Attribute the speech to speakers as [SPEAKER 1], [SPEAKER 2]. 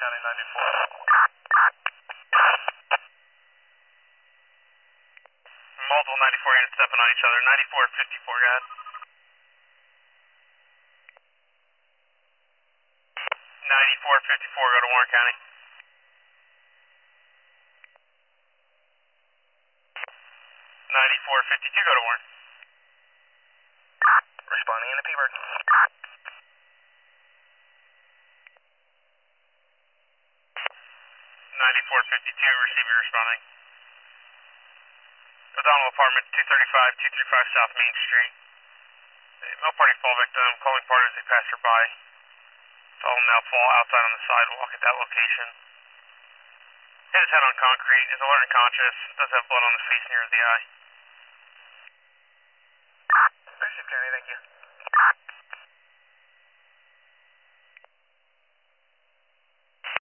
[SPEAKER 1] County 94. Multiple 94 units stepping on each other. 94 54, go ahead. 94 54, go to Warren County. 94 52, go to Warren. Responding in the P-Bird. 94 52, receiver responding. O'Donnell Apartment 235, 235 South Main Street. Mill party fall victim, calling party as they pass her by. Saw him now fall outside on the sidewalk at that location. Hit his head on concrete, is alert and conscious, does have blood on the face near the eye.
[SPEAKER 2] Bishop County, thank you.